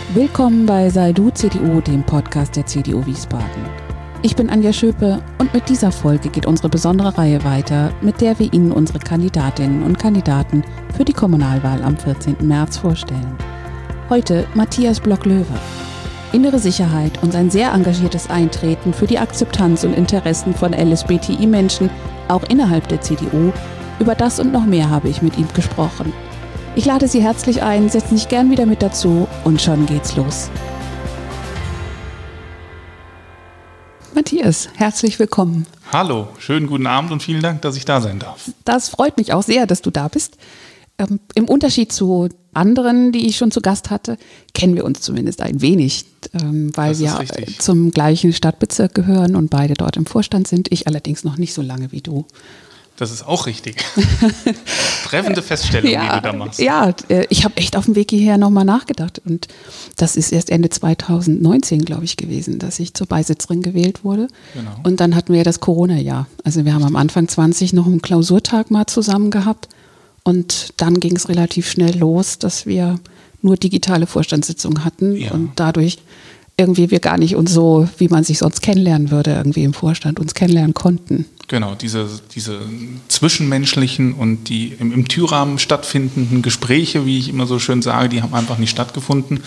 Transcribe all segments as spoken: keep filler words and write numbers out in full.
Willkommen bei Sei Du C D U, dem Podcast der C D U Wiesbaden. Ich bin Anja Schöpe und mit dieser Folge geht unsere besondere Reihe weiter, mit der wir Ihnen unsere Kandidatinnen und Kandidaten für die Kommunalwahl am vierzehnten März vorstellen. Heute Matthias Block-Löwe. Innere Sicherheit und sein sehr engagiertes Eintreten für die Akzeptanz und Interessen von L S B T I-Menschen, auch innerhalb der C D U, über das und noch mehr habe ich mit ihm gesprochen. Ich lade Sie herzlich ein, setzen sich gern wieder mit dazu und schon geht's los. Matthias, herzlich willkommen. Hallo, schönen guten Abend und vielen Dank, dass ich da sein darf. Das freut mich auch sehr, dass du da bist. Ähm, Im Unterschied zu anderen, die ich schon zu Gast hatte, kennen wir uns zumindest ein wenig, ähm, weil wir richtig. zum gleichen Stadtbezirk gehören und beide dort im Vorstand sind. Ich allerdings noch nicht so lange wie du. Das ist auch richtig. Treffende Feststellung, ja, die du da machst. Ja, ich habe echt auf dem Weg hierher nochmal nachgedacht. Und das ist erst Ende zweitausendneunzehn, glaube ich, gewesen, dass ich zur Beisitzerin gewählt wurde. Genau. Und dann hatten wir ja das Corona-Jahr. Also wir haben am Anfang zwanzig noch einen Klausurtag mal zusammen gehabt. Und dann ging es relativ schnell los, dass wir nur digitale Vorstandssitzungen hatten. Ja. Und dadurch irgendwie wir gar nicht uns so, wie man sich sonst kennenlernen würde, irgendwie im Vorstand uns kennenlernen konnten. Genau, diese, diese zwischenmenschlichen und die im, im Türrahmen stattfindenden Gespräche, wie ich immer so schön sage, die haben einfach nicht stattgefunden.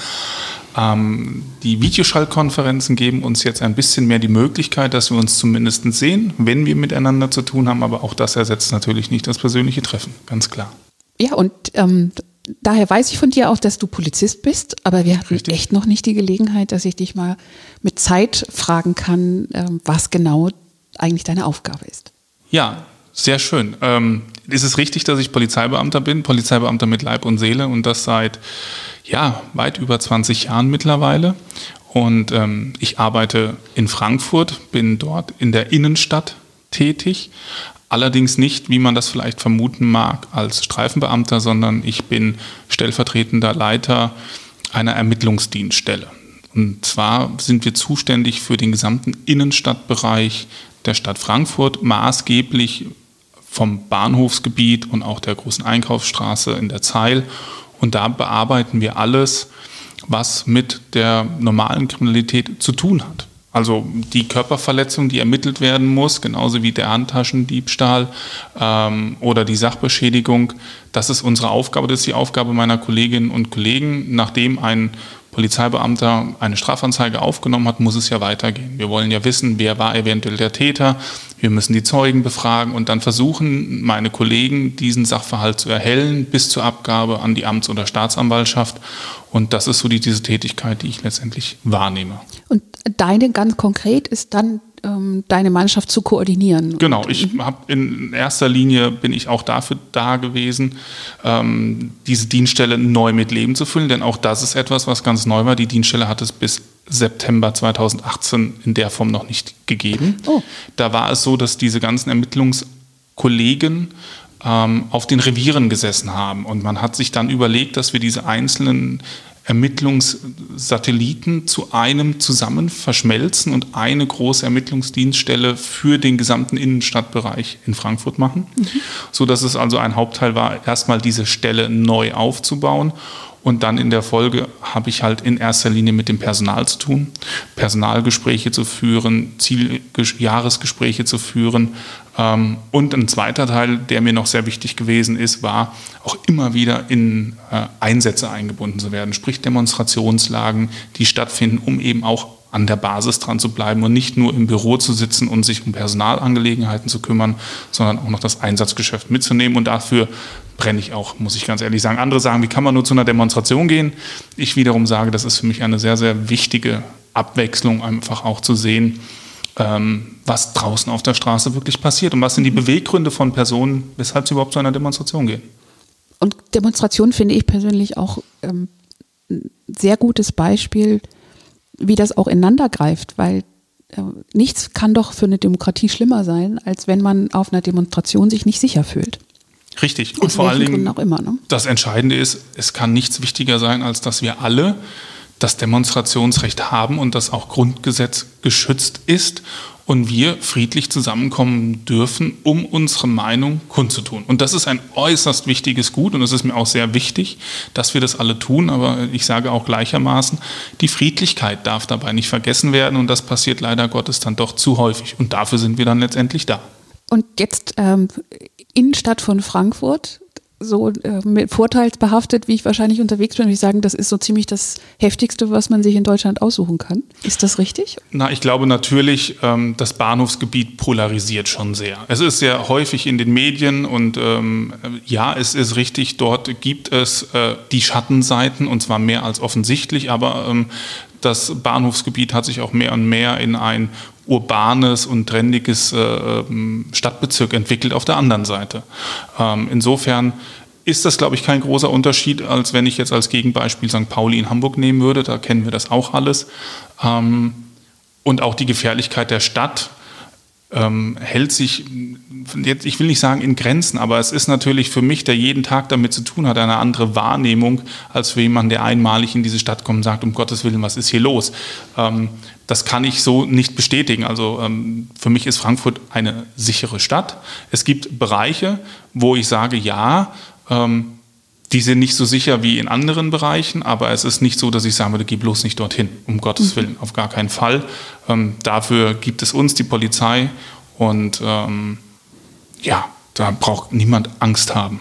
Ähm, die Videoschaltkonferenzen geben uns jetzt ein bisschen mehr die Möglichkeit, dass wir uns zumindest sehen, wenn wir miteinander zu tun haben, aber auch das ersetzt natürlich nicht das persönliche Treffen, ganz klar. Ja, und ähm, daher weiß ich von dir auch, dass du Polizist bist, aber wir hatten Richtig. echt noch nicht die Gelegenheit, dass ich dich mal mit Zeit fragen kann, ähm, was genau eigentlich deine Aufgabe ist. Ja, sehr schön. Ähm, ist es richtig, dass ich Polizeibeamter bin, Polizeibeamter mit Leib und Seele und das seit ja, weit über zwanzig Jahren mittlerweile. Und ähm, ich arbeite in Frankfurt, bin dort in der Innenstadt tätig. Allerdings nicht, wie man das vielleicht vermuten mag, als Streifenbeamter, sondern ich bin stellvertretender Leiter einer Ermittlungsdienststelle. Und zwar sind wir zuständig für den gesamten Innenstadtbereich der Stadt Frankfurt, maßgeblich vom Bahnhofsgebiet und auch der großen Einkaufsstraße in der Zeil. Und da bearbeiten wir alles, was mit der normalen Kriminalität zu tun hat. Also die Körperverletzung, die ermittelt werden muss, genauso wie der Handtaschendiebstahl ähm, oder die Sachbeschädigung. Das ist unsere Aufgabe, das ist die Aufgabe meiner Kolleginnen und Kollegen. Nachdem ein Polizeibeamter eine Strafanzeige aufgenommen hat, muss es ja weitergehen. Wir wollen ja wissen, wer war eventuell der Täter. Wir müssen die Zeugen befragen und dann versuchen meine Kollegen, diesen Sachverhalt zu erhellen bis zur Abgabe an die Amts- oder Staatsanwaltschaft. Und das ist so die, diese Tätigkeit, die ich letztendlich wahrnehme. Und deine ganz konkret ist dann ähm, deine Mannschaft zu koordinieren? Genau, ich habe in erster Linie bin ich auch dafür da gewesen, ähm, diese Dienststelle neu mit Leben zu füllen, denn auch das ist etwas, was ganz neu war. Die Dienststelle hat es bis September zweitausendachtzehn in der Form noch nicht gegeben. Oh. Da war es so, dass diese ganzen Ermittlungskollegen ähm, auf den Revieren gesessen haben und man hat sich dann überlegt, dass wir diese einzelnen Ermittlungssatelliten zu einem zusammen verschmelzen und eine große Ermittlungsdienststelle für den gesamten Innenstadtbereich in Frankfurt machen, mhm. sodass es also ein Hauptteil war, erstmal diese Stelle neu aufzubauen. Und dann in der Folge habe ich halt in erster Linie mit dem Personal zu tun, Personalgespräche zu führen, Zieljahresgespräche zu führen. Ähm, und ein zweiter Teil, der mir noch sehr wichtig gewesen ist, war auch immer wieder in äh, Einsätze eingebunden zu werden, sprich Demonstrationslagen, die stattfinden, um eben auch an der Basis dran zu bleiben und nicht nur im Büro zu sitzen und sich um Personalangelegenheiten zu kümmern, sondern auch noch das Einsatzgeschäft mitzunehmen. Und dafür brenne ich auch, muss ich ganz ehrlich sagen. Andere sagen, wie kann man nur zu einer Demonstration gehen? Ich wiederum sage, das ist für mich eine sehr, sehr wichtige Abwechslung, einfach auch zu sehen, ähm, was draußen auf der Straße wirklich passiert und was sind die Beweggründe von Personen, weshalb sie überhaupt zu einer Demonstration gehen. Und Demonstration finde ich persönlich auch ähm, ein sehr gutes Beispiel, wie das auch ineinander greift, weil äh, nichts kann doch für eine Demokratie schlimmer sein, als wenn man auf einer Demonstration sich nicht sicher fühlt. Richtig. Und vor allen Dingen, auch immer, ne? Das Entscheidende ist, es kann nichts wichtiger sein, als dass wir alle das Demonstrationsrecht haben und das auch Grundgesetz geschützt ist und wir friedlich zusammenkommen dürfen, um unsere Meinung kundzutun. Und das ist ein äußerst wichtiges Gut und es ist mir auch sehr wichtig, dass wir das alle tun, aber ich sage auch gleichermaßen, die Friedlichkeit darf dabei nicht vergessen werden und das passiert leider Gottes dann doch zu häufig und dafür sind wir dann letztendlich da. Und jetzt ähm, Innenstadt von Frankfurt, so äh, mit vorteilsbehaftet, wie ich wahrscheinlich unterwegs bin, würde ich sagen, das ist so ziemlich das Heftigste, was man sich in Deutschland aussuchen kann. Ist das richtig? Na, ich glaube natürlich, ähm, das Bahnhofsgebiet polarisiert schon sehr. Es ist sehr häufig in den Medien und ähm, ja, es ist richtig, dort gibt es äh, die Schattenseiten und zwar mehr als offensichtlich, aber ähm, das Bahnhofsgebiet hat sich auch mehr und mehr in ein urbanes und trendiges äh, Stadtbezirk entwickelt auf der anderen Seite. Ähm, insofern ist das, glaube ich, kein großer Unterschied, als wenn ich jetzt als Gegenbeispiel Sankt Pauli in Hamburg nehmen würde. Da kennen wir das auch alles. Ähm, und auch die Gefährlichkeit der Stadt ähm, hält sich, jetzt, ich will nicht sagen in Grenzen, aber es ist natürlich für mich, der jeden Tag damit zu tun hat, eine andere Wahrnehmung, als für jemanden, der einmalig in diese Stadt kommt und sagt, um Gottes Willen, was ist hier los? Ähm, das kann ich so nicht bestätigen. Also ähm, für mich ist Frankfurt eine sichere Stadt. Es gibt Bereiche, wo ich sage, ja, ähm, die sind nicht so sicher wie in anderen Bereichen, aber es ist nicht so, dass ich sagen würde, geh bloß nicht dorthin, um Gottes Willen, auf gar keinen Fall. Ähm, dafür gibt es uns, die Polizei, und ähm, ja, da braucht niemand Angst haben.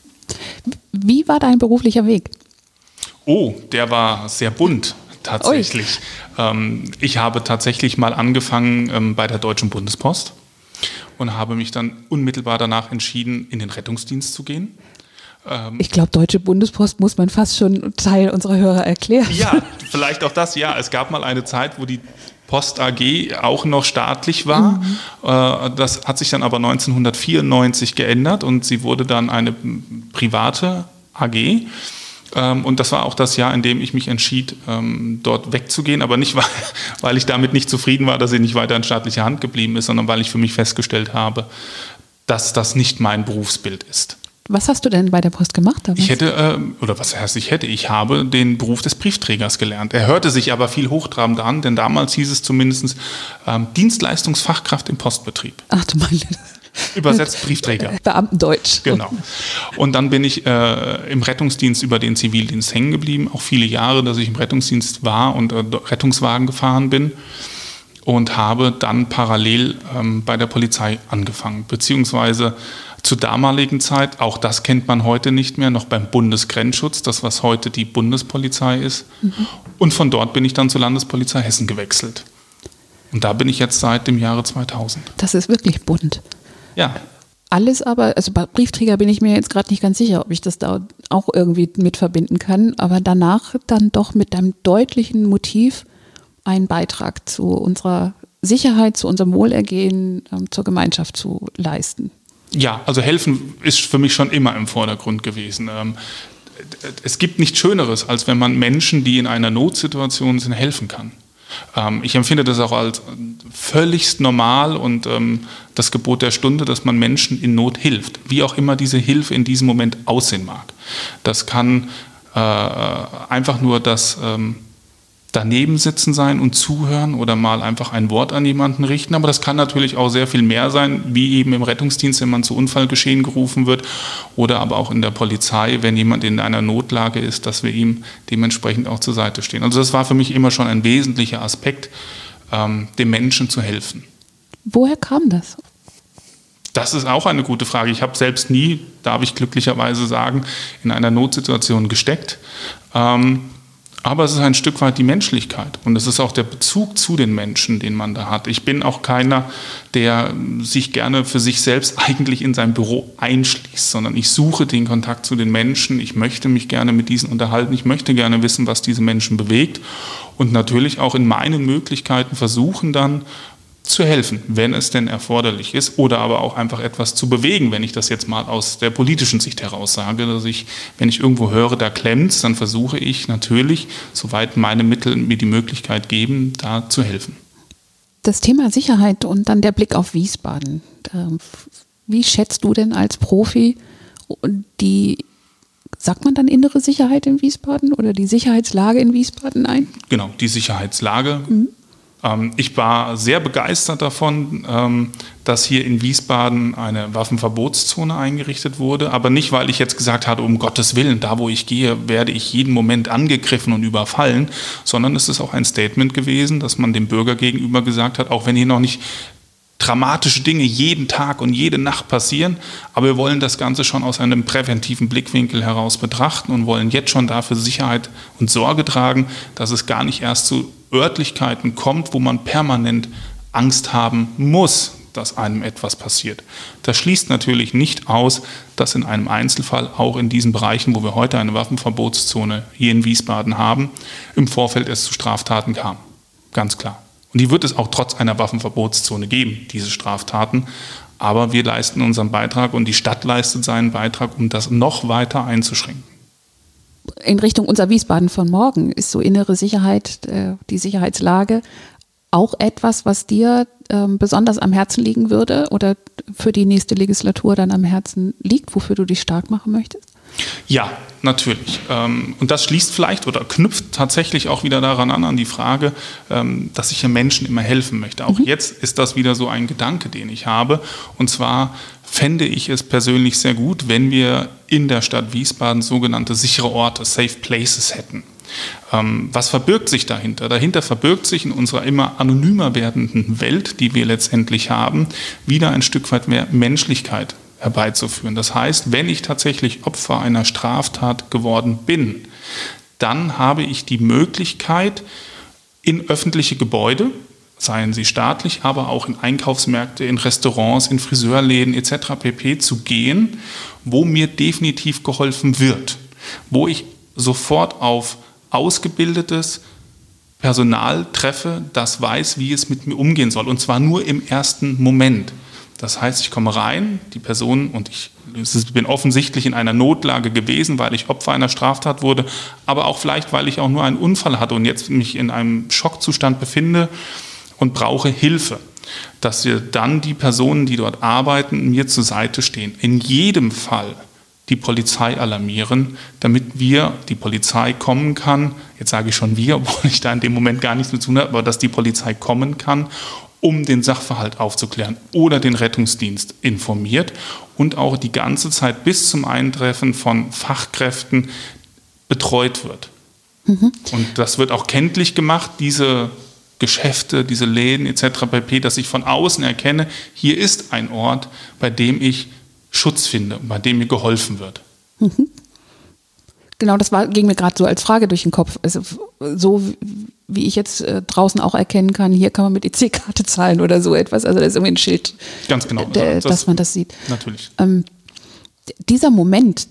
Wie war dein beruflicher Weg? Oh, der war sehr bunt, tatsächlich. Ähm, ich habe tatsächlich mal angefangen ähm, bei der Deutschen Bundespost und habe mich dann unmittelbar danach entschieden, in den Rettungsdienst zu gehen. Ich glaube, Deutsche Bundespost muss man fast schon Teil unserer Hörer erklären. Ja, vielleicht auch das, ja. Es gab mal eine Zeit, wo die Post A G auch noch staatlich war. Mhm. Das hat sich dann aber neunzehnhundertvierundneunzig geändert und sie wurde dann eine private A G. Und das war auch das Jahr, in dem ich mich entschied, dort wegzugehen, aber nicht, weil, weil ich damit nicht zufrieden war, dass sie nicht weiter in staatlicher Hand geblieben ist, sondern weil ich für mich festgestellt habe, dass das nicht mein Berufsbild ist. Was hast du denn bei der Post gemacht damals? Ich hätte, äh, oder was heißt ich hätte, ich habe den Beruf des Briefträgers gelernt. Er hörte sich aber viel hochtrabender an, denn damals hieß es zumindest ähm, Dienstleistungsfachkraft im Postbetrieb. Ach du meine. Übersetzt Briefträger. Beamtendeutsch. Genau. Und dann bin ich äh, im Rettungsdienst über den Zivildienst hängen geblieben, auch viele Jahre, dass ich im Rettungsdienst war und äh, Rettungswagen gefahren bin. Und habe dann parallel ähm, bei der Polizei angefangen, beziehungsweise zur damaligen Zeit, auch das kennt man heute nicht mehr, noch beim Bundesgrenzschutz, das was heute die Bundespolizei ist. Mhm. Und von dort bin ich dann zur Landespolizei Hessen gewechselt. Und da bin ich jetzt seit dem Jahre zweitausend. Das ist wirklich bunt. Ja. Alles aber, also bei Briefträger bin ich mir jetzt gerade nicht ganz sicher, ob ich das da auch irgendwie mit verbinden kann, aber danach dann doch mit einem deutlichen Motiv einen Beitrag zu unserer Sicherheit, zu unserem Wohlergehen, ähm, zur Gemeinschaft zu leisten. Ja, also helfen ist für mich schon immer im Vordergrund gewesen. Ähm, es gibt nichts Schöneres, als wenn man Menschen, die in einer Notsituation sind, helfen kann. Ähm, ich empfinde das auch als völligst normal und ähm, das Gebot der Stunde, dass man Menschen in Not hilft, wie auch immer diese Hilfe in diesem Moment aussehen mag. Das kann äh, einfach nur das ähm, daneben sitzen sein und zuhören oder mal einfach ein Wort an jemanden richten. Aber das kann natürlich auch sehr viel mehr sein, wie eben im Rettungsdienst, wenn man zu Unfallgeschehen gerufen wird oder aber auch in der Polizei, wenn jemand in einer Notlage ist, dass wir ihm dementsprechend auch zur Seite stehen. Also das war für mich immer schon ein wesentlicher Aspekt, ähm, dem Menschen zu helfen. Woher kam das? Das ist auch eine gute Frage. Ich habe selbst nie, darf ich glücklicherweise sagen, in einer Notsituation gesteckt. Ähm, Aber es ist ein Stück weit die Menschlichkeit und es ist auch der Bezug zu den Menschen, den man da hat. Ich bin auch keiner, der sich gerne für sich selbst eigentlich in sein Büro einschließt, sondern ich suche den Kontakt zu den Menschen. Ich möchte mich gerne mit diesen unterhalten. Ich möchte gerne wissen, was diese Menschen bewegt und natürlich auch in meinen Möglichkeiten versuchen dann, zu helfen, wenn es denn erforderlich ist oder aber auch einfach etwas zu bewegen, wenn ich das jetzt mal aus der politischen Sicht heraus sage, dass ich, wenn ich irgendwo höre, da klemmt's, dann versuche ich natürlich, soweit meine Mittel mir die Möglichkeit geben, da zu helfen. Das Thema Sicherheit und dann der Blick auf Wiesbaden. Wie schätzt du denn als Profi die, sagt man dann innere Sicherheit in Wiesbaden oder die Sicherheitslage in Wiesbaden ein? Genau, die Sicherheitslage. Mhm. Ähm, ich war sehr begeistert davon, ähm, dass hier in Wiesbaden eine Waffenverbotszone eingerichtet wurde, aber nicht, weil ich jetzt gesagt hatte, um Gottes Willen, da wo ich gehe, werde ich jeden Moment angegriffen und überfallen, sondern es ist auch ein Statement gewesen, dass man dem Bürger gegenüber gesagt hat, auch wenn hier noch nicht dramatische Dinge jeden Tag und jede Nacht passieren, aber wir wollen das Ganze schon aus einem präventiven Blickwinkel heraus betrachten und wollen jetzt schon dafür Sicherheit und Sorge tragen, dass es gar nicht erst zu Örtlichkeiten kommt, wo man permanent Angst haben muss, dass einem etwas passiert. Das schließt natürlich nicht aus, dass in einem Einzelfall auch in diesen Bereichen, wo wir heute eine Waffenverbotszone hier in Wiesbaden haben, im Vorfeld es zu Straftaten kam. Ganz klar. Und die wird es auch trotz einer Waffenverbotszone geben, diese Straftaten. Aber wir leisten unseren Beitrag und die Stadt leistet seinen Beitrag, um das noch weiter einzuschränken. In Richtung unser Wiesbaden von morgen ist so innere Sicherheit, äh, die Sicherheitslage auch etwas, was dir äh, besonders am Herzen liegen würde oder für die nächste Legislatur dann am Herzen liegt, wofür du dich stark machen möchtest? Ja, natürlich. Und das schließt vielleicht oder knüpft tatsächlich auch wieder daran an, an die Frage, dass ich ja Menschen immer helfen möchte. Auch mhm. jetzt ist das wieder so ein Gedanke, den ich habe. Und zwar fände ich es persönlich sehr gut, wenn wir in der Stadt Wiesbaden sogenannte sichere Orte, Safe Places hätten. Was verbirgt sich dahinter? Dahinter verbirgt sich in unserer immer anonymer werdenden Welt, die wir letztendlich haben, wieder ein Stück weit mehr Menschlichkeit herbeizuführen. Das heißt, wenn ich tatsächlich Opfer einer Straftat geworden bin, dann habe ich die Möglichkeit, in öffentliche Gebäude, seien sie staatlich, aber auch in Einkaufsmärkte, in Restaurants, in Friseurläden et cetera pp. Zu gehen, wo mir definitiv geholfen wird, wo ich sofort auf ausgebildetes Personal treffe, das weiß, wie es mit mir umgehen soll, und zwar nur im ersten Moment. Das heißt, ich komme rein, die Person, und ich bin offensichtlich in einer Notlage gewesen, weil ich Opfer einer Straftat wurde, aber auch vielleicht, weil ich auch nur einen Unfall hatte und jetzt mich in einem Schockzustand befinde und brauche Hilfe. Dass wir dann die Personen, die dort arbeiten, mir zur Seite stehen. In jedem Fall die Polizei alarmieren, damit wir, die Polizei kommen kann, jetzt sage ich schon wir, obwohl ich da in dem Moment gar nichts mit zu tun habe, aber dass die Polizei kommen kann, um den Sachverhalt aufzuklären oder den Rettungsdienst informiert und auch die ganze Zeit bis zum Eintreffen von Fachkräften betreut wird. Mhm. Und das wird auch kenntlich gemacht, diese Geschäfte, diese Läden et cetera pp., dass ich von außen erkenne, hier ist ein Ort, bei dem ich Schutz finde, bei dem mir geholfen wird. Mhm. Genau, das war, ging mir gerade so als Frage durch den Kopf. Also, so wie ich jetzt äh, draußen auch erkennen kann, hier kann man mit E C-Karte zahlen oder so etwas. Also da ist irgendwie ein Schild, ganz genau, der, das, dass man das sieht. Natürlich. Ähm, dieser Moment,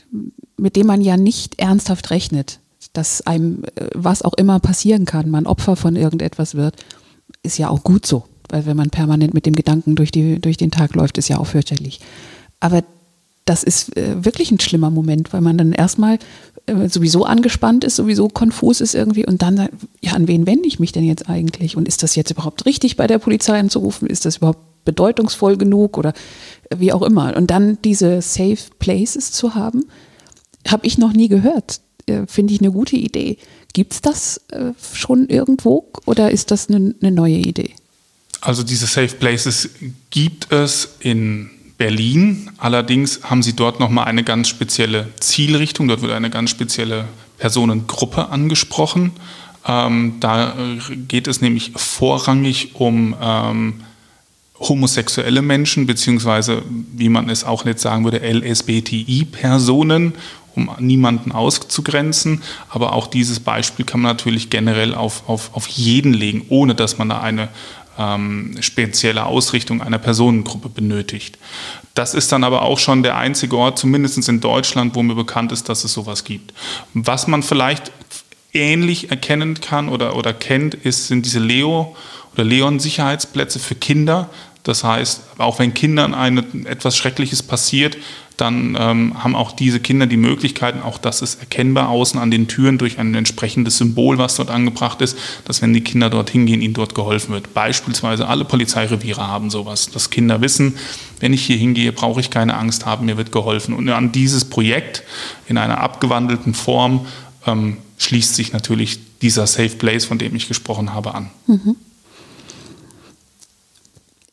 mit dem man ja nicht ernsthaft rechnet, dass einem äh, was auch immer passieren kann, man Opfer von irgendetwas wird, ist ja auch gut so. Weil wenn man permanent mit dem Gedanken durch, die, durch den Tag läuft, ist ja auch fürchterlich. Aber das ist äh, wirklich ein schlimmer Moment, weil man dann erstmal äh, sowieso angespannt ist, sowieso konfus ist irgendwie und dann sagt, ja, an wen wende ich mich denn jetzt eigentlich? Und ist das jetzt überhaupt richtig, bei der Polizei anzurufen? Ist das überhaupt bedeutungsvoll genug oder äh, wie auch immer? Und dann diese Safe Places zu haben, habe ich noch nie gehört. Äh, finde ich eine gute Idee. Gibt es das äh, schon irgendwo oder ist das eine ne neue Idee? Also diese Safe Places gibt es in Berlin, allerdings haben sie dort nochmal eine ganz spezielle Zielrichtung, dort wird eine ganz spezielle Personengruppe angesprochen. Ähm, da geht es nämlich vorrangig um ähm, homosexuelle Menschen, beziehungsweise, wie man es auch jetzt sagen würde, L S B T I-Personen, um niemanden auszugrenzen. Aber auch dieses Beispiel kann man natürlich generell auf, auf, auf jeden legen, ohne dass man da eine Ähm, spezielle Ausrichtung einer Personengruppe benötigt. Das ist dann aber auch schon der einzige Ort, zumindest in Deutschland, wo mir bekannt ist, dass es sowas gibt. Was man vielleicht ähnlich erkennen kann oder, oder kennt, ist, sind diese Leo- oder Leon-Sicherheitsplätze für Kinder. Das heißt, auch wenn Kindern eine, etwas Schreckliches passiert, dann ähm, haben auch diese Kinder die Möglichkeiten, auch das ist erkennbar außen an den Türen durch ein entsprechendes Symbol, was dort angebracht ist, dass wenn die Kinder dorthin gehen, ihnen dort geholfen wird. Beispielsweise alle Polizeireviere haben sowas, dass Kinder wissen, wenn ich hier hingehe, brauche ich keine Angst haben, mir wird geholfen. Und an dieses Projekt in einer abgewandelten Form ähm, schließt sich natürlich dieser Safe Place, von dem ich gesprochen habe, an. Mhm.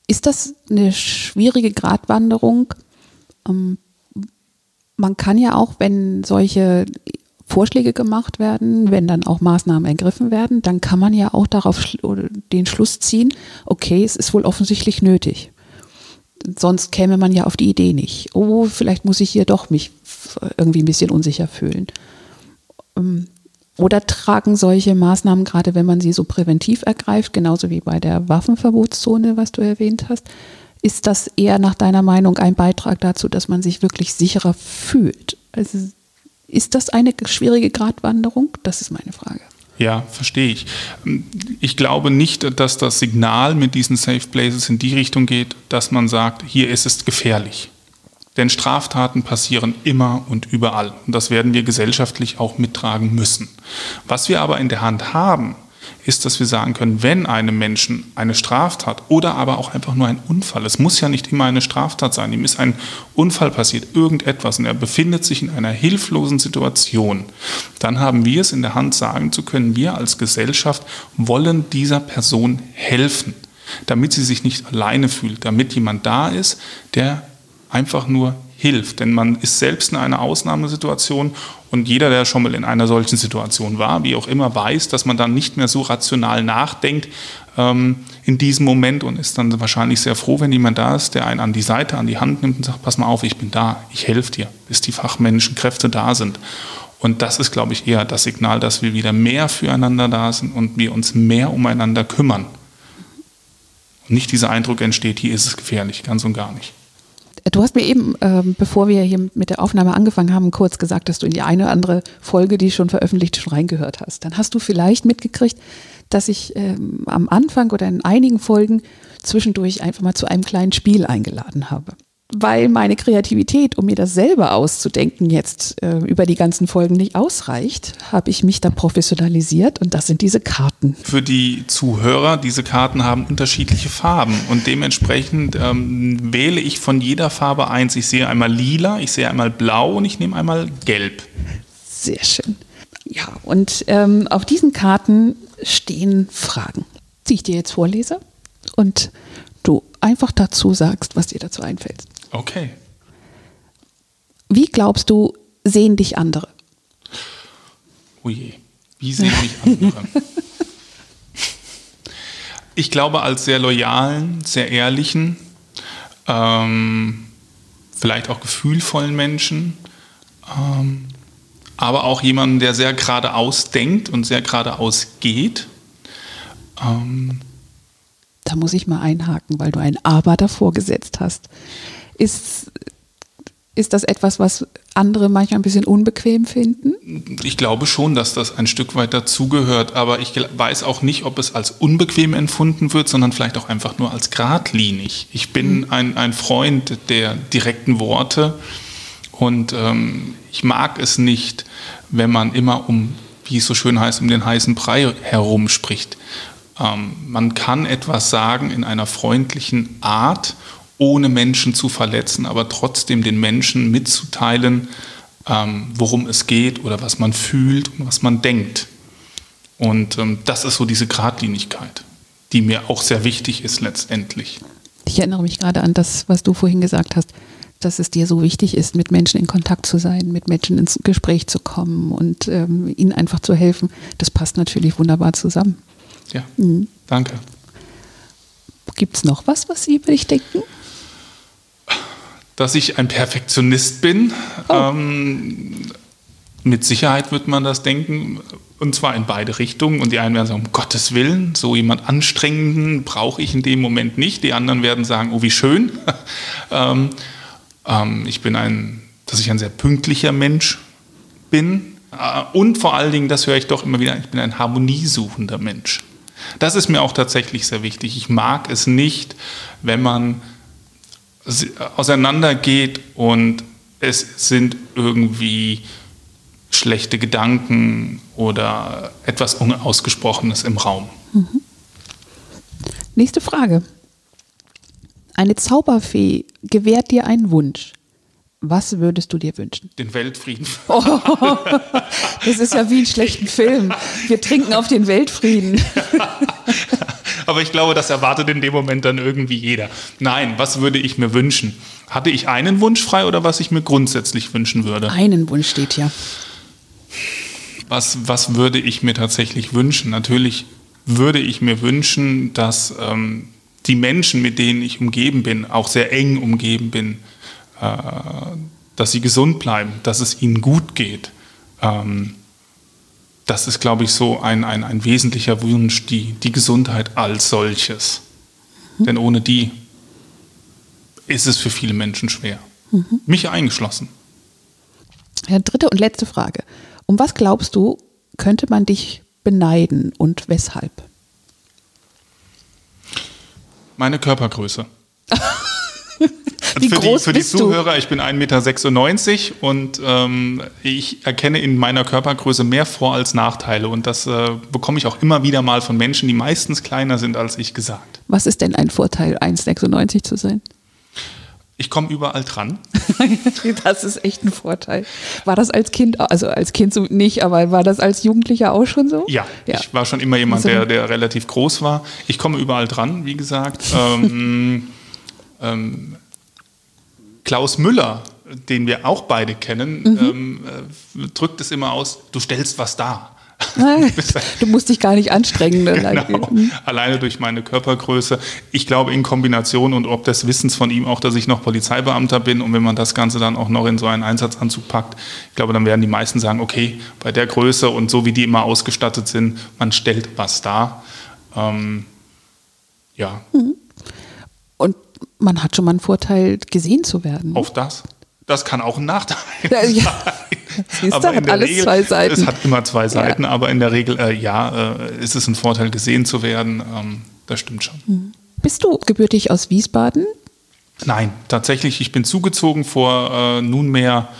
Ist das eine schwierige Gratwanderung? Ähm, man kann ja auch, wenn solche Vorschläge gemacht werden, wenn dann auch Maßnahmen ergriffen werden, dann kann man ja auch darauf schl- den Schluss ziehen, okay, es ist wohl offensichtlich nötig. Sonst käme man ja auf die Idee nicht. Oh, vielleicht muss ich hier doch mich irgendwie ein bisschen unsicher fühlen. Oder tragen solche Maßnahmen, gerade wenn man sie so präventiv ergreift, genauso wie bei der Waffenverbotszone, was du erwähnt hast, ist das eher nach deiner Meinung ein Beitrag dazu, dass man sich wirklich sicherer fühlt? Also ist das eine schwierige Gratwanderung? Das ist meine Frage. Ja, verstehe ich. Ich glaube nicht, dass das Signal mit diesen Safe Places in die Richtung geht, dass man sagt, hier ist es gefährlich. Denn Straftaten passieren immer und überall. Und das werden wir gesellschaftlich auch mittragen müssen. Was wir aber in der Hand haben, ist, dass wir sagen können, wenn einem Menschen eine Straftat oder aber auch einfach nur ein Unfall, es muss ja nicht immer eine Straftat sein, ihm ist ein Unfall passiert, irgendetwas und er befindet sich in einer hilflosen Situation, dann haben wir es in der Hand, sagen zu können, wir als Gesellschaft wollen dieser Person helfen, damit sie sich nicht alleine fühlt, damit jemand da ist, der einfach nur hilft. Denn man ist selbst in einer Ausnahmesituation und jeder, der schon mal in einer solchen Situation war, wie auch immer, weiß, dass man dann nicht mehr so rational nachdenkt ähm, in diesem Moment und ist dann wahrscheinlich sehr froh, wenn jemand da ist, der einen an die Seite, an die Hand nimmt und sagt, pass mal auf, ich bin da, ich helfe dir, bis die fachmännischen Kräfte da sind. Und das ist, glaube ich, eher das Signal, dass wir wieder mehr füreinander da sind und wir uns mehr umeinander kümmern. Und nicht dieser Eindruck entsteht, hier ist es gefährlich, ganz und gar nicht. Du hast mir eben, ähm, bevor wir hier mit der Aufnahme angefangen haben, kurz gesagt, dass du in die eine oder andere Folge, die schon veröffentlicht, schon reingehört hast. Dann hast du vielleicht mitgekriegt, dass ich ähm, am Anfang oder in einigen Folgen zwischendurch einfach mal zu einem kleinen Spiel eingeladen habe. Weil meine Kreativität, um mir das selber auszudenken, jetzt äh, über die ganzen Folgen nicht ausreicht, habe ich mich da professionalisiert und das sind diese Karten. Für die Zuhörer, diese Karten haben unterschiedliche Farben und dementsprechend ähm, wähle ich von jeder Farbe eins. Ich sehe einmal lila, ich sehe einmal blau und ich nehme einmal gelb. Sehr schön. Ja, und ähm, auf diesen Karten stehen Fragen, die ich dir jetzt vorlese und du einfach dazu sagst, was dir dazu einfällt. Okay. Wie glaubst du, sehen dich andere? Oh je, wie sehen mich andere? Ich glaube, als sehr loyalen, sehr ehrlichen, ähm, vielleicht auch gefühlvollen Menschen, ähm, aber auch jemanden, der sehr geradeaus denkt und sehr geradeaus geht. Ähm, Da muss ich mal einhaken, weil du ein Aber davor gesetzt hast. Ist, ist das etwas, was andere manchmal ein bisschen unbequem finden? Ich glaube schon, dass das ein Stück weit dazugehört, aber ich weiß auch nicht, ob es als unbequem empfunden wird, sondern vielleicht auch einfach nur als geradlinig. Ich bin mhm. ein, ein Freund der direkten Worte und ähm, ich mag es nicht, wenn man immer um, wie es so schön heißt, um den heißen Brei herum spricht. Ähm, man kann etwas sagen in einer freundlichen Art, ohne Menschen zu verletzen, aber trotzdem den Menschen mitzuteilen, ähm, worum es geht oder was man fühlt und was man denkt. Und ähm, das ist so diese Gradlinigkeit, die mir auch sehr wichtig ist letztendlich. Ich erinnere mich gerade an das, was du vorhin gesagt hast, dass es dir so wichtig ist, mit Menschen in Kontakt zu sein, mit Menschen ins Gespräch zu kommen und ähm, ihnen einfach zu helfen. Das passt natürlich wunderbar zusammen. Ja, mhm. Danke. Gibt es noch was, was Sie über dich denken? Dass ich ein Perfektionist bin. Oh. Ähm, mit Sicherheit wird man das denken. Und zwar in beide Richtungen. Und die einen werden sagen, um Gottes Willen, so jemand Anstrengenden brauche ich in dem Moment nicht. Die anderen werden sagen, oh wie schön. ähm, ähm, ich bin ein, dass ich ein sehr pünktlicher Mensch bin. Äh, und vor allen Dingen, das höre ich doch immer wieder, ich bin ein harmoniesuchender Mensch. Das ist mir auch tatsächlich sehr wichtig. Ich mag es nicht, wenn man auseinandergeht und es sind irgendwie schlechte Gedanken oder etwas Unausgesprochenes im Raum. Mhm. Nächste Frage. Eine Zauberfee gewährt dir einen Wunsch. Was würdest du dir wünschen? Den Weltfrieden. Oh, das ist ja wie ein schlechten Film. Wir trinken auf den Weltfrieden. Aber ich glaube, das erwartet in dem Moment dann irgendwie jeder. Nein, was würde ich mir wünschen? Hatte ich einen Wunsch frei oder was ich mir grundsätzlich wünschen würde? Einen Wunsch steht ja. Was, was würde ich mir tatsächlich wünschen? Natürlich würde ich mir wünschen, dass ähm, die Menschen, mit denen ich umgeben bin, auch sehr eng umgeben bin, äh, dass sie gesund bleiben, dass es ihnen gut geht. Ähm, das ist, glaube ich, so ein, ein, ein wesentlicher Wunsch, die, die Gesundheit als solches. Mhm. Denn ohne die ist es für viele Menschen schwer. Mhm. Mich eingeschlossen. Ja, dritte und letzte Frage. Um was glaubst du, könnte man dich beneiden und weshalb? Meine Körpergröße. Wie für groß die, für die bist Zuhörer, du? Ich bin ein Meter sechsundneunzig und ähm, ich erkenne in meiner Körpergröße mehr Vor- als Nachteile. Und das äh, bekomme ich auch immer wieder mal von Menschen, die meistens kleiner sind als ich, gesagt. Was ist denn ein Vorteil, eins Komma sechsundneunzig zu sein? Ich komme überall dran. Das ist echt ein Vorteil. War das als Kind, also als Kind so nicht, aber war das als Jugendlicher auch schon so? Ja, ja. Ich war schon immer jemand, der, der relativ groß war. Ich komme überall dran, wie gesagt. ähm, ähm, Klaus Müller, den wir auch beide kennen, mhm. ähm, äh, drückt es immer aus, du stellst was dar. Du musst dich gar nicht anstrengen. Genau. Alleine durch meine Körpergröße. Ich glaube in Kombination und ob des Wissens von ihm auch, dass ich noch Polizeibeamter bin und wenn man das Ganze dann auch noch in so einen Einsatzanzug packt, ich glaube, dann werden die meisten sagen, okay, bei der Größe und so wie die immer ausgestattet sind, man stellt was dar. Ähm, ja. Und man hat schon mal einen Vorteil, gesehen zu werden. Auf das? Das kann auch ein Nachteil ja, sein. Ja. Siehst du, hat alles Regel, zwei Seiten. Es hat immer zwei Seiten, ja. aber in der Regel, äh, ja, äh, ist es ein Vorteil, gesehen zu werden. Ähm, das stimmt schon. Mhm. Bist du gebürtig aus Wiesbaden? Nein, tatsächlich. Ich bin zugezogen vor äh, nunmehr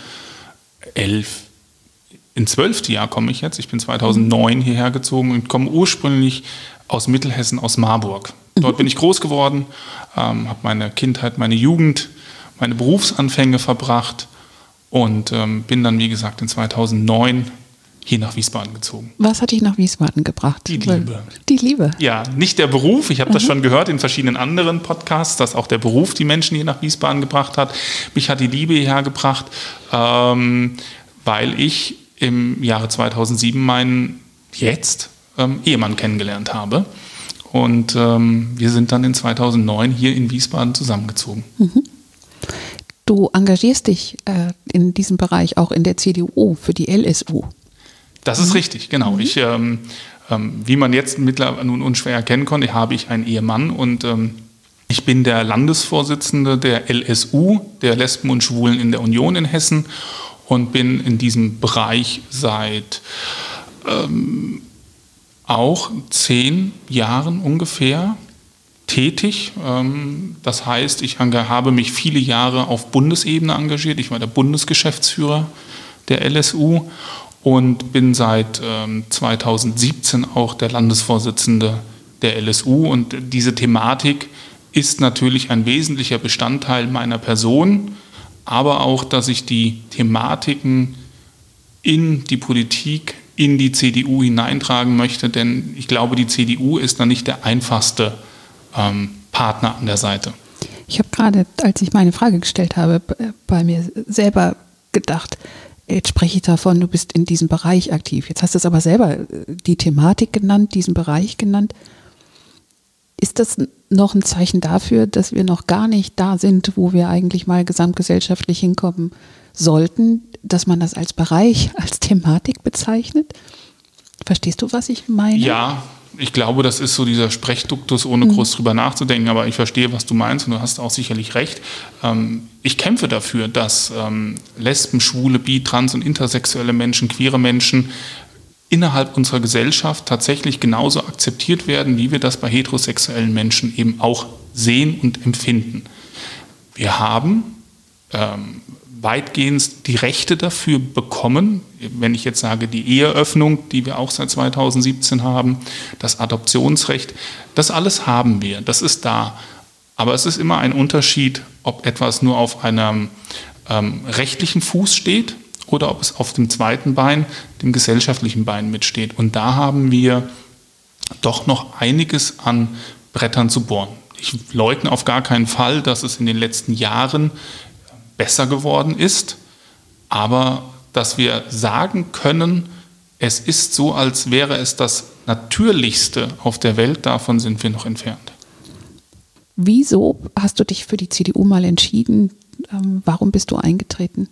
elf, in zwölfte Jahr komme ich jetzt. Ich bin zweitausendneun mhm. hierher gezogen und komme ursprünglich aus Mittelhessen, aus Marburg. Dort mhm. bin ich groß geworden, ähm, habe meine Kindheit, meine Jugend, meine Berufsanfänge verbracht. Und ähm, bin dann, wie gesagt, in zweitausendneun hier nach Wiesbaden gezogen. Was hat dich nach Wiesbaden gebracht? Die Liebe. Die Liebe? Ja, nicht der Beruf. Ich habe mhm. das schon gehört in verschiedenen anderen Podcasts, dass auch der Beruf die Menschen hier nach Wiesbaden gebracht hat. Mich hat die Liebe hierher gebracht, ähm, weil ich im Jahre zweitausendsieben meinen jetzt ähm, Ehemann kennengelernt habe. Und ähm, wir sind dann in zweitausendneun hier in Wiesbaden zusammengezogen. Mhm. Du engagierst dich äh, in diesem Bereich auch in der C D U für die L S U. Das ist mhm. richtig, genau. Mhm. Ich, ähm, ähm, wie man jetzt mittlerweile nun unschwer erkennen konnte, habe ich einen Ehemann und ähm, ich bin der Landesvorsitzende der L S U, der Lesben und Schwulen in der Union in Hessen und bin in diesem Bereich seit ähm, auch zehn Jahren ungefähr tätig. Das heißt, ich habe mich viele Jahre auf Bundesebene engagiert. Ich war der Bundesgeschäftsführer der L S U und bin seit zweitausendsiebzehn auch der Landesvorsitzende der L S U. Und diese Thematik ist natürlich ein wesentlicher Bestandteil meiner Person, aber auch, dass ich die Thematiken in die Politik, in die C D U hineintragen möchte. Denn ich glaube, die C D U ist da nicht der einfachste Ähm, Partner an der Seite. Ich habe gerade, als ich meine Frage gestellt habe, bei mir selber gedacht, jetzt spreche ich davon, du bist in diesem Bereich aktiv. Jetzt hast du es aber selber die Thematik genannt, diesen Bereich genannt. Ist das noch ein Zeichen dafür, dass wir noch gar nicht da sind, wo wir eigentlich mal gesamtgesellschaftlich hinkommen sollten, dass man das als Bereich, als Thematik bezeichnet? Verstehst du, was ich meine? Ja, ich glaube, das ist so dieser Sprechduktus, ohne mhm. groß drüber nachzudenken, aber ich verstehe, was du meinst und du hast auch sicherlich recht. Ich kämpfe dafür, dass Lesben, Schwule, Bi-, Trans- und intersexuelle Menschen, queere Menschen innerhalb unserer Gesellschaft tatsächlich genauso akzeptiert werden, wie wir das bei heterosexuellen Menschen eben auch sehen und empfinden. Wir haben ähm, weitgehend die Rechte dafür bekommen, wenn ich jetzt sage, die Eheöffnung, die wir auch seit zweitausendsiebzehn haben, das Adoptionsrecht, das alles haben wir, das ist da. Aber es ist immer ein Unterschied, ob etwas nur auf einem ähm, rechtlichen Fuß steht oder ob es auf dem zweiten Bein, dem gesellschaftlichen Bein mitsteht. Und da haben wir doch noch einiges an Brettern zu bohren. Ich leugne auf gar keinen Fall, dass es in den letzten Jahren besser geworden ist, aber dass wir sagen können, es ist so, als wäre es das Natürlichste auf der Welt, davon sind wir noch entfernt. Wieso hast du dich für die C D U mal entschieden? Ähm, warum bist du eingetreten?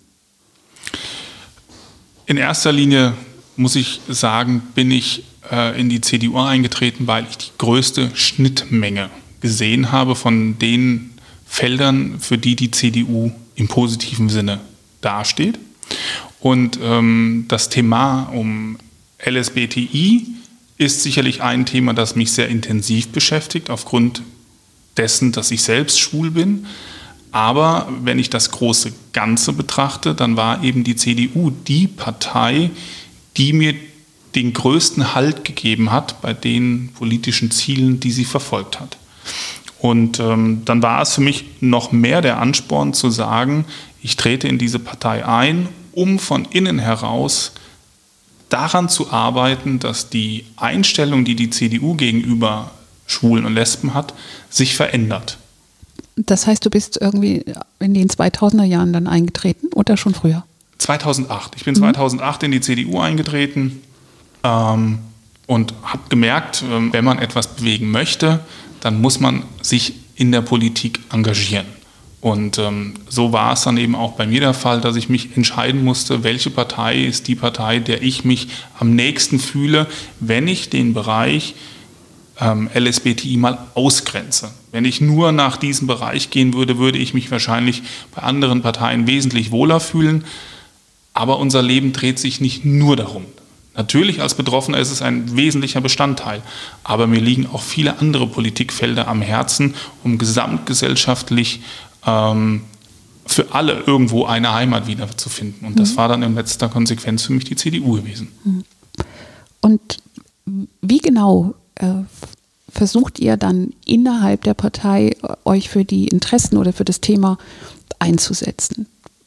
In erster Linie muss ich sagen, bin ich äh, in die C D U eingetreten, weil ich die größte Schnittmenge gesehen habe von den Feldern, für die die C D U im positiven Sinne dasteht. Und ähm, das Thema um L S B T I ist sicherlich ein Thema, das mich sehr intensiv beschäftigt, aufgrund dessen, dass ich selbst schwul bin. Aber wenn ich das große Ganze betrachte, dann war eben die C D U die Partei, die mir den größten Halt gegeben hat bei den politischen Zielen, die sie verfolgt hat. Und ähm, dann war es für mich noch mehr der Ansporn zu sagen, ich trete in diese Partei ein, um von innen heraus daran zu arbeiten, dass die Einstellung, die die C D U gegenüber Schwulen und Lesben hat, sich verändert. Das heißt, du bist irgendwie in den zweitausender Jahren dann eingetreten oder schon früher? zweitausendacht. Ich bin mhm. zweitausendacht in die C D U eingetreten ähm, und habe gemerkt, ähm, wenn man etwas bewegen möchte, dann muss man sich in der Politik engagieren. Und ähm, so war es dann eben auch bei mir der Fall, dass ich mich entscheiden musste, welche Partei ist die Partei, der ich mich am nächsten fühle, wenn ich den Bereich ähm, L S B T I mal ausgrenze. Wenn ich nur nach diesem Bereich gehen würde, würde ich mich wahrscheinlich bei anderen Parteien wesentlich wohler fühlen. Aber unser Leben dreht sich nicht nur darum. Natürlich als Betroffener ist es ein wesentlicher Bestandteil, aber mir liegen auch viele andere Politikfelder am Herzen, um gesamtgesellschaftlich ähm, für alle irgendwo eine Heimat wiederzufinden. Und das war dann in letzter Konsequenz für mich die C D U gewesen. Und wie genau äh, versucht ihr dann innerhalb der Partei euch für die Interessen oder für das Thema einzusetzen?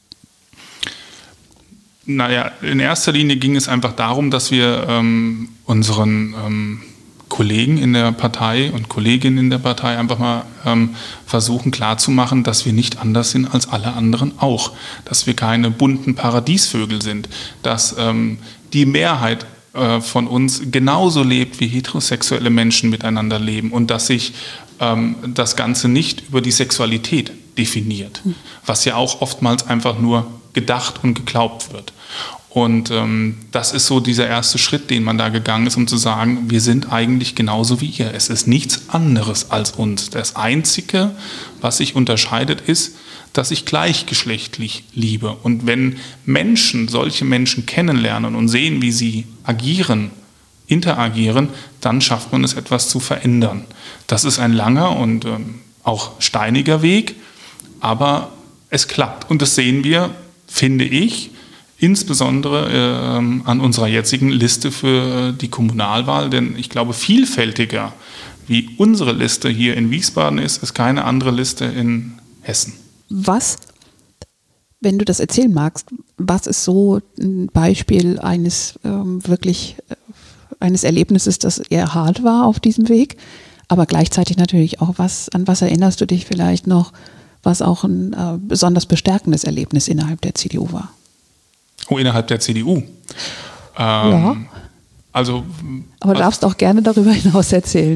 Naja, in erster Linie ging es einfach darum, dass wir ähm, unseren ähm, Kollegen in der Partei und Kolleginnen in der Partei einfach mal ähm, versuchen klarzumachen, dass wir nicht anders sind als alle anderen auch. Dass wir keine bunten Paradiesvögel sind. Dass ähm, die Mehrheit äh, von uns genauso lebt, wie heterosexuelle Menschen miteinander leben. Und dass sich ähm, das Ganze nicht über die Sexualität definiert. Was ja auch oftmals einfach nur gedacht und geglaubt wird. Und ähm, das ist so dieser erste Schritt, den man da gegangen ist, um zu sagen, wir sind eigentlich genauso wie ihr. Es ist nichts anderes als uns. Das Einzige, was sich unterscheidet, ist, dass ich gleichgeschlechtlich liebe. Und wenn Menschen solche Menschen kennenlernen und sehen, wie sie agieren, interagieren, dann schafft man es, etwas zu verändern. Das ist ein langer und ähm, auch steiniger Weg, aber es klappt. Und das sehen wir, finde ich, insbesondere äh, an unserer jetzigen Liste für äh, die Kommunalwahl. Denn ich glaube, vielfältiger wie unsere Liste hier in Wiesbaden ist, ist keine andere Liste in Hessen. Was, wenn du das erzählen magst, was ist so ein Beispiel eines ähm, wirklich äh, eines Erlebnisses, das eher hart war auf diesem Weg, aber gleichzeitig natürlich auch was, an was erinnerst du dich vielleicht noch, was auch ein äh, besonders bestärkendes Erlebnis innerhalb der C D U war? Oh, innerhalb der C D U? Ähm, ja. Also, aber du darfst auch gerne darüber hinaus erzählen.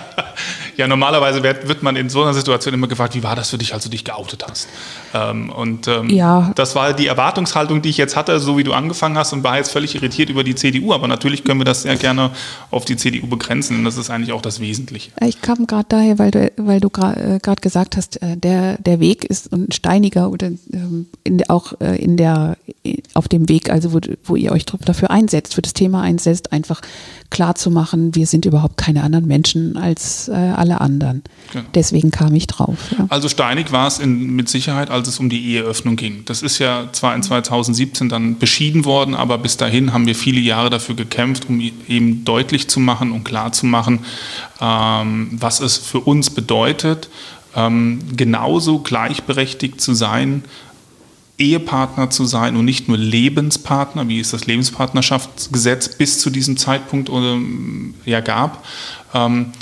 Ja, normalerweise wird, wird man in so einer Situation immer gefragt, wie war das für dich, als du dich geoutet hast? Ähm, und ähm, ja. Das war die Erwartungshaltung, die ich jetzt hatte, so wie du angefangen hast, und war jetzt völlig irritiert über die C D U. Aber natürlich können wir das sehr gerne auf die C D U begrenzen, denn das ist eigentlich auch das Wesentliche. Ich kam gerade daher, weil du, weil du gerade äh, gesagt hast, äh, der, der Weg ist ein steiniger oder ähm, in, auch äh, in der, auf dem Weg, also wo, wo ihr euch dafür einsetzt, für das Thema einsetzt, einfach klar zu machen, wir sind überhaupt keine anderen Menschen als äh, alle anderen. Genau. Deswegen kam ich drauf. Ja. Also steinig war es in, mit Sicherheit, als es um die Eheöffnung ging. Das ist ja zwar in zweitausendsiebzehn dann beschieden worden, aber bis dahin haben wir viele Jahre dafür gekämpft, um eben deutlich zu machen und klar zu machen, ähm, was es für uns bedeutet, ähm, genauso gleichberechtigt zu sein, Ehepartner zu sein und nicht nur Lebenspartner, wie es das Lebenspartnerschaftsgesetz bis zu diesem Zeitpunkt ähm, ja gab. Ähm,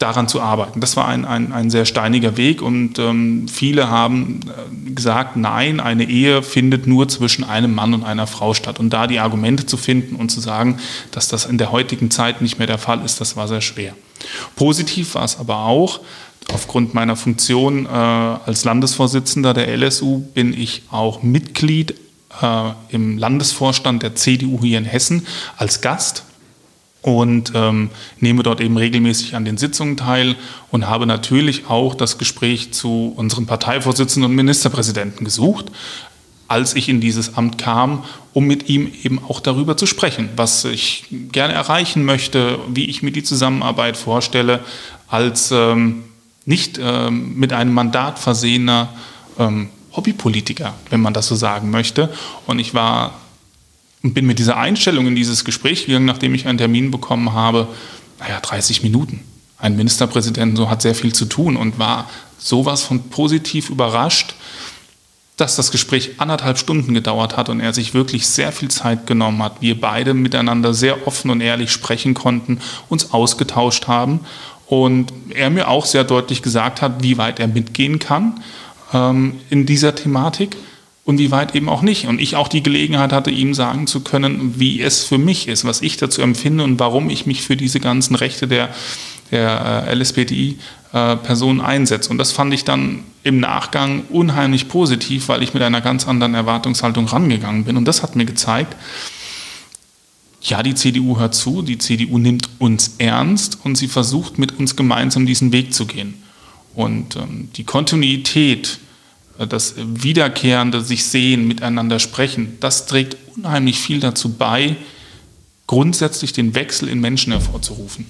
daran zu arbeiten. Das war ein, ein, ein sehr steiniger Weg und ähm, viele haben gesagt, nein, eine Ehe findet nur zwischen einem Mann und einer Frau statt. Und da die Argumente zu finden und zu sagen, dass das in der heutigen Zeit nicht mehr der Fall ist, das war sehr schwer. Positiv war es aber auch, aufgrund meiner Funktion äh, als Landesvorsitzender der L S U bin ich auch Mitglied äh, im Landesvorstand der C D U hier in Hessen als Gast. Und ähm, nehme dort eben regelmäßig an den Sitzungen teil und habe natürlich auch das Gespräch zu unserem Parteivorsitzenden und Ministerpräsidenten gesucht, als ich in dieses Amt kam, um mit ihm eben auch darüber zu sprechen, was ich gerne erreichen möchte, wie ich mir die Zusammenarbeit vorstelle, als ähm, nicht ähm, mit einem Mandat versehener ähm, Hobbypolitiker, wenn man das so sagen möchte. Und ich war Und bin mit dieser Einstellung in dieses Gespräch gegangen, nachdem ich einen Termin bekommen habe, naja, dreißig Minuten. Ein Ministerpräsident so hat sehr viel zu tun und war sowas von positiv überrascht, dass das Gespräch anderthalb Stunden gedauert hat und er sich wirklich sehr viel Zeit genommen hat. Wir beide miteinander sehr offen und ehrlich sprechen konnten, uns ausgetauscht haben und er mir auch sehr deutlich gesagt hat, wie weit er mitgehen kann ähm, in dieser Thematik. Und wie weit eben auch nicht. Und ich auch die Gelegenheit hatte, ihm sagen zu können, wie es für mich ist, was ich dazu empfinde und warum ich mich für diese ganzen Rechte der, der L S B T I-Personen einsetze. Und das fand ich dann im Nachgang unheimlich positiv, weil ich mit einer ganz anderen Erwartungshaltung rangegangen bin. Und das hat mir gezeigt, ja, die C D U hört zu, die C D U nimmt uns ernst und sie versucht mit uns gemeinsam diesen Weg zu gehen. Und ähm, die Kontinuität, das wiederkehrende sich sehen, miteinander sprechen, das trägt unheimlich viel dazu bei, grundsätzlich den Wechsel in Menschen hervorzurufen.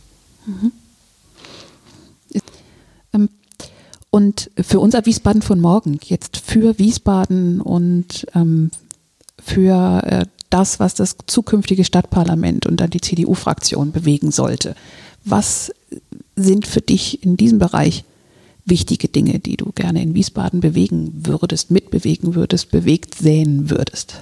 Und für unser Wiesbaden von morgen, jetzt für Wiesbaden und ähm, für äh, das, was das zukünftige Stadtparlament und dann die C D U-Fraktion bewegen sollte, was sind für dich in diesem Bereich wichtige Dinge, die du gerne in Wiesbaden bewegen würdest, mitbewegen würdest, bewegt sehen würdest?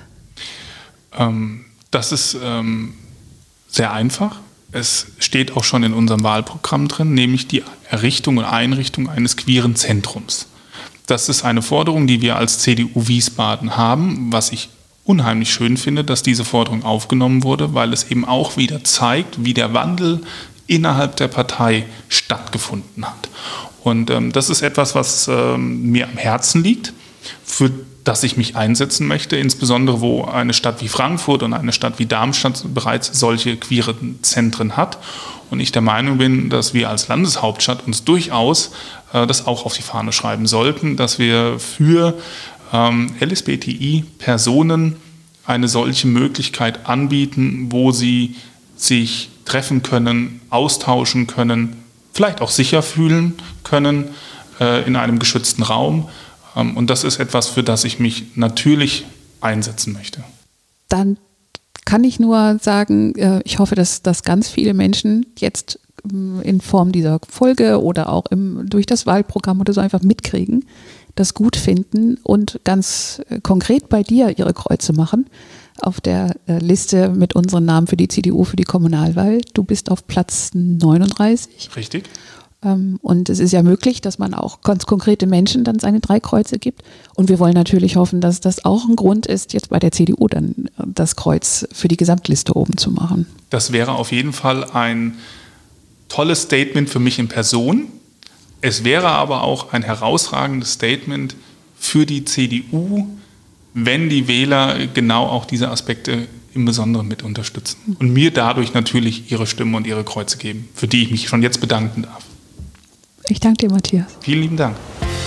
Ähm, das ist ähm, sehr einfach. Es steht auch schon in unserem Wahlprogramm drin, nämlich die Errichtung und Einrichtung eines queeren Zentrums. Das ist eine Forderung, die wir als C D U Wiesbaden haben, was ich unheimlich schön finde, dass diese Forderung aufgenommen wurde, weil es eben auch wieder zeigt, wie der Wandel innerhalb der Partei stattgefunden hat. Und ähm, das ist etwas, was ähm, mir am Herzen liegt, für das ich mich einsetzen möchte, insbesondere wo eine Stadt wie Frankfurt und eine Stadt wie Darmstadt bereits solche queeren Zentren hat. Und ich der Meinung bin, dass wir als Landeshauptstadt uns durchaus äh, das auch auf die Fahne schreiben sollten, dass wir für ähm, L S B T I-Personen eine solche Möglichkeit anbieten, wo sie sich treffen können, austauschen können, vielleicht auch sicher fühlen können äh, in einem geschützten Raum. Ähm, und das ist etwas, für das ich mich natürlich einsetzen möchte. Dann kann ich nur sagen, äh, ich hoffe, dass, dass ganz viele Menschen jetzt ähm, in Form dieser Folge oder auch im, durch das Wahlprogramm oder so einfach mitkriegen, das gut finden und ganz äh, konkret bei dir ihre Kreuze machen auf der äh, Liste mit unseren Namen für die C D U, für die Kommunalwahl. Du bist auf Platz neununddreißig. Richtig. Ähm, und es ist ja möglich, dass man auch ganz konkrete Menschen dann seine drei Kreuze gibt. Und wir wollen natürlich hoffen, dass das auch ein Grund ist, jetzt bei der C D U dann das Kreuz für die Gesamtliste oben zu machen. Das wäre auf jeden Fall ein tolles Statement für mich in Person. Es wäre aber auch ein herausragendes Statement für die C D U, wenn die Wähler genau auch diese Aspekte im Besonderen mit unterstützen und mir dadurch natürlich ihre Stimme und ihre Kreuze geben, für die ich mich schon jetzt bedanken darf. Ich danke dir, Matthias. Vielen lieben Dank.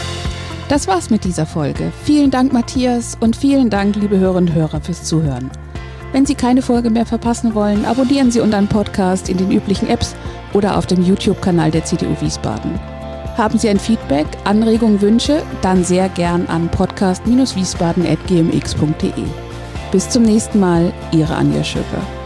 Das war's mit dieser Folge. Vielen Dank, Matthias, und vielen Dank, liebe Hörerinnen und Hörer, fürs Zuhören. Wenn Sie keine Folge mehr verpassen wollen, abonnieren Sie unseren Podcast in den üblichen Apps oder auf dem YouTube-Kanal der C D U Wiesbaden. Haben Sie ein Feedback, Anregungen, Wünsche? Dann sehr gern an podcast wiesbaden at g m x punkt d e. Bis zum nächsten Mal, Ihre Anja Schöpper.